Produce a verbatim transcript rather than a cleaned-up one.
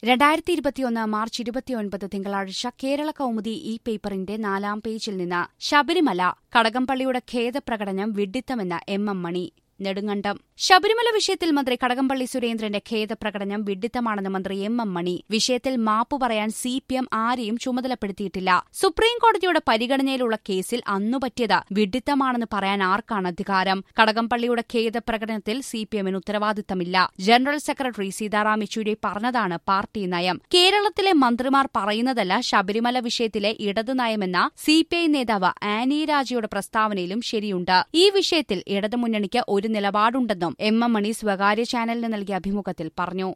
രണ്ടായിരത്തി ഇരുപത്തിയൊന്ന് മാർച്ച് ഇരുപത്തിയൊൻപത് തിങ്കളാഴ്ച കേരള കൗമുദി ഈ പേപ്പറിന്റെ നാലാം പേജിൽ നിന്ന് ശബരിമല കടകംപള്ളിയുടെ ഖേദപ്രകടനം വിഡ്ഢിത്തമെന്ന എം എം മണി നെടുങ്കണ്ടം. ശബരിമല വിഷയത്തിൽ മന്ത്രി കടകംപള്ളി സുരേന്ദ്രന്റെ ഖേദപ്രകടനം വിഡ്ഢിത്തമാണെന്ന് മന്ത്രി എം എം മണി. വിഷയത്തിൽ മാപ്പു പറയാൻ സി പി എം ആരെയും ചുമതലപ്പെടുത്തിയിട്ടില്ല. സുപ്രീംകോടതിയുടെ പരിഗണനയിലുള്ള കേസിൽ അന്നു പറ്റിയത് വിഡ്ഢിത്തമാണെന്ന് പറയാൻ ആർക്കാണ് അധികാരം? കടകംപള്ളിയുടെ ഖേദപ്രകടനത്തിൽ സി പി എമ്മിന് ഉത്തരവാദിത്തമില്ല. ജനറൽ സെക്രട്ടറി സീതാറാം യെച്ചൂരി പറഞ്ഞതാണ് പാർട്ടി നയം. കേരളത്തിലെ മന്ത്രിമാർ പറയുന്നതല്ല ശബരിമല വിഷയത്തിലെ ഇടതു നയമെന്ന സി പി ഐ നേതാവ് ആനി രാജയുടെ പ്രസ്താവനയിലും ശരിയുണ്ട്. ഈ വിഷയത്തിൽ ഇടതുമുന്നണിക്ക് ഒരു നിലപാടുണ്ടെന്നും എം എം മണി സ്വകാര്യ ചാനലിന് നൽകിയ അഭിമുഖത്തിൽ പറഞ്ഞു.